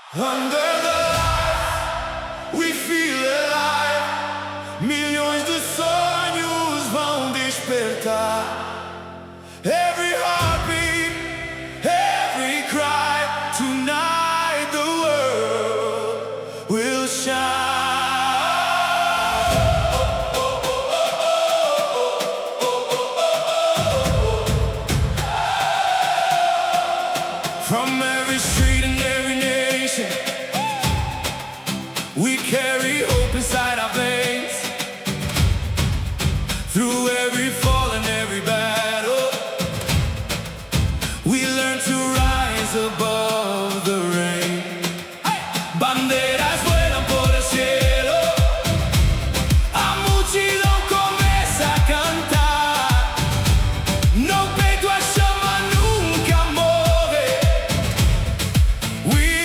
Under the lights, we feel alive. Milhões de sonhos vão despertar. Every heartbeat, every cry. Tonight the world will shine. From every street and every nation, we carry hope inside our veins. Through every fall and every battle, we learn to rise above the rain. Banderas vuelan por el cielo, a multidão começa a cantar. No peito a chama nunca morre. We